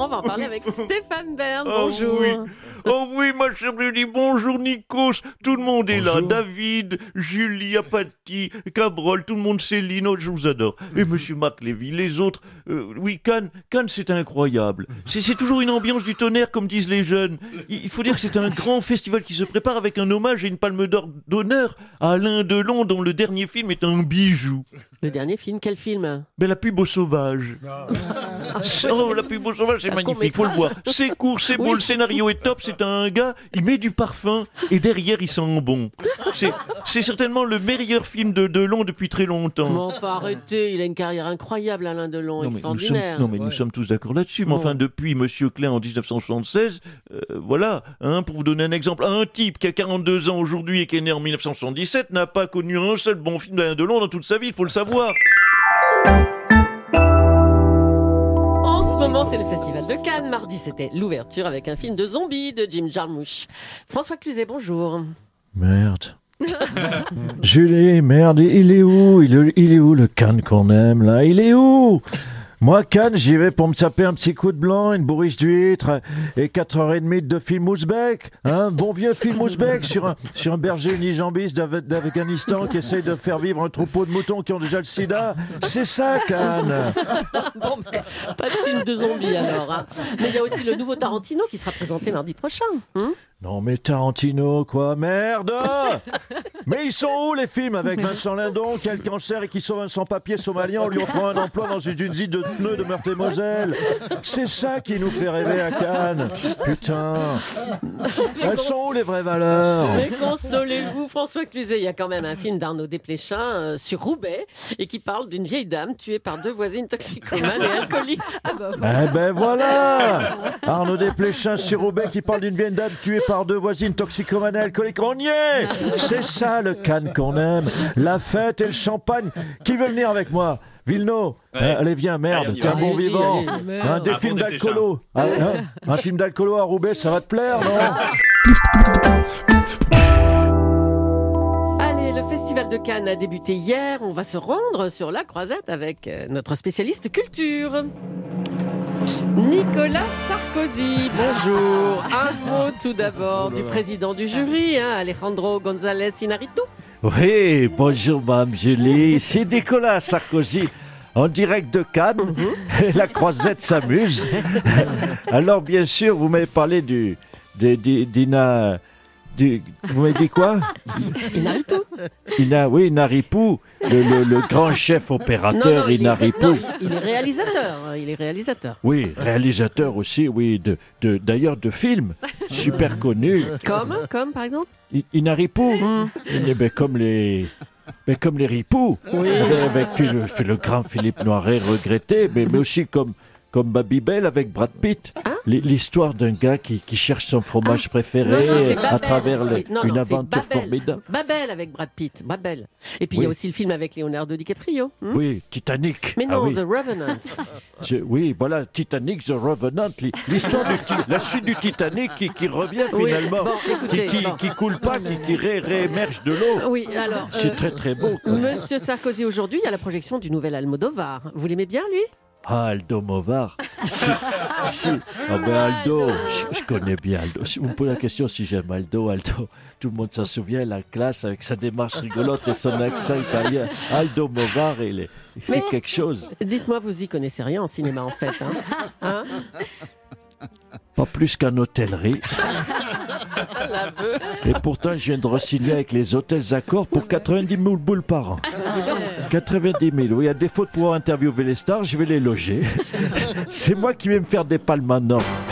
On va en parler avec Stéphane Bern. Oh Bonjour. oui. Oh oui, ma chère Julie, bonjour Nikos, tout le monde est là, David, Julie, Apathy, Cabrol, tout le monde, Céline, oh, je vous adore. Et Monsieur Marc Lévy, les autres, oui, Cannes, c'est incroyable. C'est toujours une ambiance du tonnerre, comme disent les jeunes. Il faut dire que c'est un grand festival qui se prépare avec un hommage et une palme d'honneur à Alain Delon, dont le dernier film est un bijou. Le dernier film, quel film? Ben, La pub au sauvage. Oh, La pub au sauvage, c'est magnifique, faut le voir. C'est court, c'est beau, le scénario est top, c'est un gars, il met du parfum et derrière il sent bon. C'est certainement le meilleur film de Delon depuis très longtemps. Mais enfin, arrêtez, il a une carrière incroyable, Alain Delon, extraordinaire. Nous sommes tous d'accord là-dessus. Mais enfin, depuis Monsieur Klein en 1976, voilà, pour vous donner un exemple, un type qui a 42 ans aujourd'hui et qui est né en 1977 n'a pas connu un seul bon film d'Alain Delon dans toute sa vie, il faut le savoir. En ce moment, c'est le Festival de Cannes. Mardi, c'était l'ouverture avec un film de zombies de Jim Jarmusch. François Cluzet, bonjour. Merde. Julie, merde, il est où il est où le Cannes qu'on aime là? Il est où? Moi, Cannes, j'y vais pour me taper un petit coup de blanc, une bourriche d'huître et 4h30 de film ouzbek. Bon vieux film ouzbek sur un berger unijambiste d'Afghanistan qui essaye de faire vivre un troupeau de moutons qui ont déjà le sida. C'est ça, Cannes. Bon, pas de film de zombies alors. Mais il y a aussi le nouveau Tarantino qui sera présenté mardi prochain. Non mais Tarantino, quoi, merde. Mais ils sont où les films avec Vincent Lindon qui a le cancer et qui sauve un sans-papier somalien en lui offrant un emploi dans une usine de pneus de Meurthe-et-Moselle? C'est ça qui nous fait rêver à Cannes. Putain. Elles sont où les vraies valeurs? Mais consolez-vous, François Cluzet, il y a quand même un film d'Arnaud Desplechin sur Roubaix et qui parle d'une vieille dame tuée par deux voisines toxicomanes et alcooliques. Eh ben voilà, Arnaud Desplechin sur Roubaix qui parle d'une vieille dame tuée par deux voisines toxicomanes et alcooliques. On y est. C'est ça le Cannes qu'on aime, la fête et le champagne. Qui veut venir avec moi? Villeneuve, allez viens, merde, t'es un bon Allez-y, vivant. allez. Des films d'alcoolo. Un film d'alcoolo à Roubaix, ça va te plaire, non? Allez, le Festival de Cannes a débuté hier. On va se rendre sur la Croisette avec notre spécialiste culture. Nicolas Sarkozy, bonjour. Un mot tout d'abord du président du jury, Alejandro González Iñárritu. Oui, bonjour Mme Julie, c'est Nicolas Sarkozy. En direct de Cannes, la Croisette s'amuse. Alors bien sûr, vous m'avez parlé vous m'avez dit quoi? Iñárritu. Oui, Iñárritu, le grand chef opérateur Iñárritu. Il est réalisateur. Oui, réalisateur aussi, oui, d'ailleurs de films super connus. Comme par exemple Iñárritu, comme les ripoux, avec le grand Philippe Noiret regretté, mais aussi comme Babybel avec Brad Pitt. L'histoire d'un gars qui cherche son fromage préféré à travers une aventure formidable. Babel avec Brad Pitt, Babel. Et puis il y a aussi le film avec Leonardo DiCaprio. Oui, Titanic. Mais non, The Revenant. Oui, voilà, Titanic, The Revenant, l'histoire la chute du Titanic qui revient finalement, qui coule pas, qui réémerge de l'eau. Oui, alors. C'est très très beau. Monsieur Sarkozy, aujourd'hui, il y a la projection du nouvel Almodovar. Vous l'aimez bien, lui? Aldo Movar. Aldo, je connais bien Aldo. Si vous me posez la question si j'aime Aldo, tout le monde s'en souvient, la classe avec sa démarche rigolote et son accent italien. Aldo Movar, c'est quelque chose. Dites-moi, vous y connaissez rien en cinéma en fait, hein? Pas plus qu'en hôtellerie. Et pourtant, je viens de re-signer avec les hôtels Accor pour 90 000 boules par an. 90 000, oui. À défaut de pouvoir interviewer les stars, je vais les loger. C'est moi qui vais me faire des palmes en or.